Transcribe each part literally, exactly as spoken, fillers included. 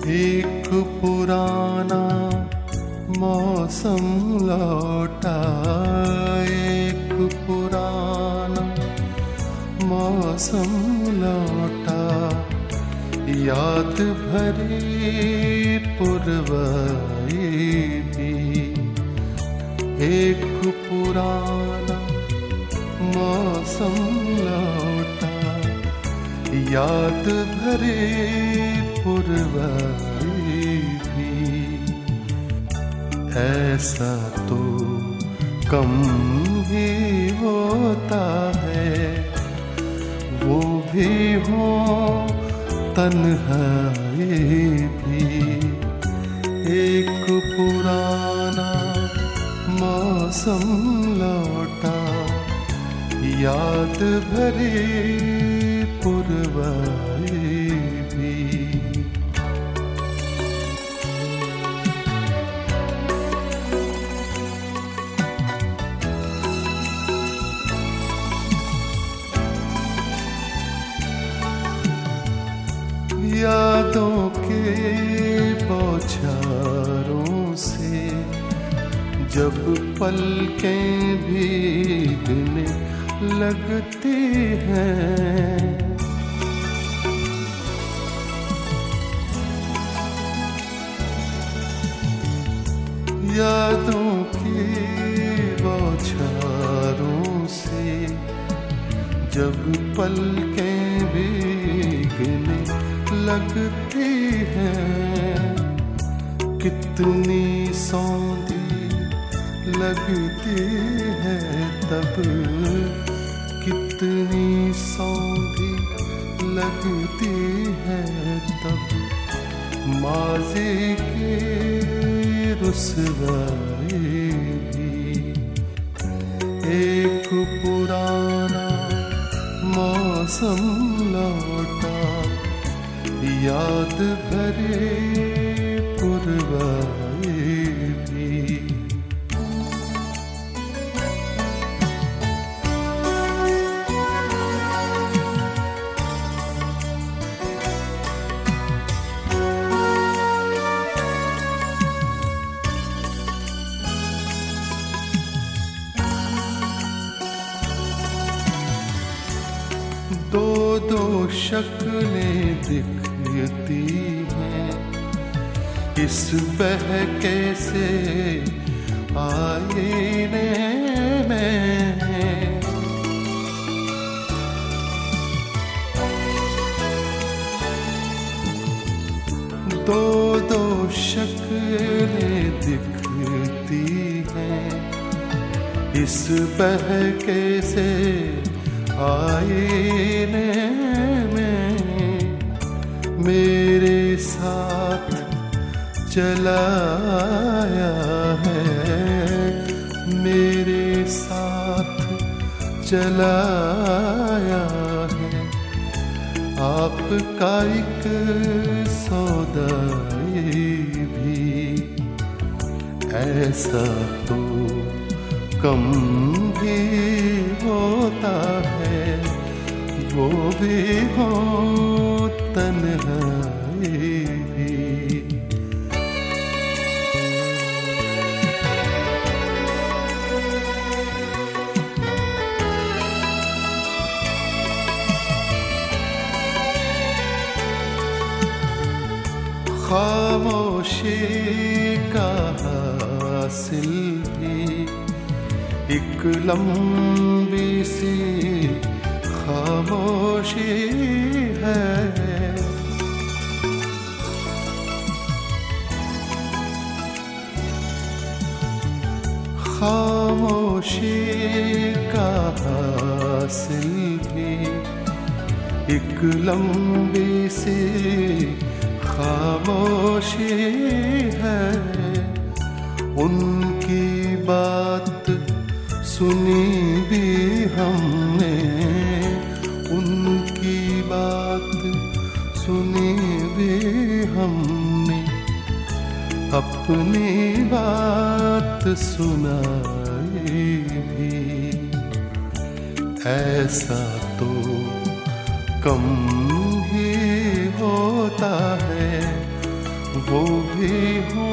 एक पुराना मौसम लौटा, एक पुराना मौसम लौटा, याद भरी पुरवाई भी। एक पुराना मौसम लौटा, याद भरी पुरवाई भी। ऐसा तो कम ही होता है, वो भी हो तन्हाई भी। एक पुराना मौसम लौटा, याद भरी पुरवाई भी। यादों के बौछारों से जब पलकें भीगने लगती हैं, यादों के बौछारों से जब पलकें भीगने लगती हैं, कितनी सौंधी लगती है तब, कितनी सौंधी लगती है तब, माज़ी की रुसवाई भी। एक पुराना मौसम लौटा, याद भरे पुरवाई भी। दो दो शक्लें दिखती हैं इस बहके से आईने में। दो दो शक्लें दिखती हैं इस बहके से आईने में। मेरे साथ चलाया है, मेरे साथ चलाया है, आपका एक सौदाई भी। ऐसा तो कम भी होता है, वो भी हो तन्हाई भी। खामोशी का हासिल भी एक लंबी सी खामोशी है। खामोशी का हासिल भी एक लंबी सी खामोशी है। उनकी बात सुनी भी हमने, उनकी बात सुनी भी हमने, अपनी बात सुनाई भी। ऐसा तो कम ही होता है, वो भी हो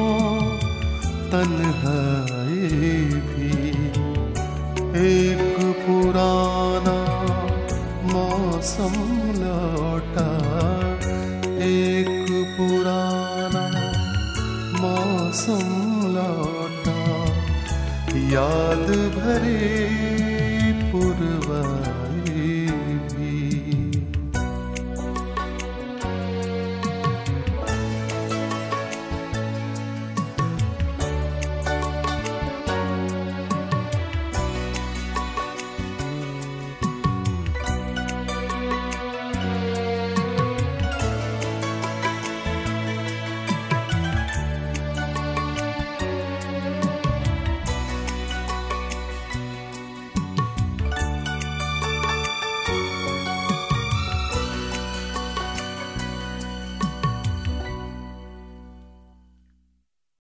तन्हाई भी। एक पुराना मौसम लौटा, एक पुराना मौसम लौटा, याद भरे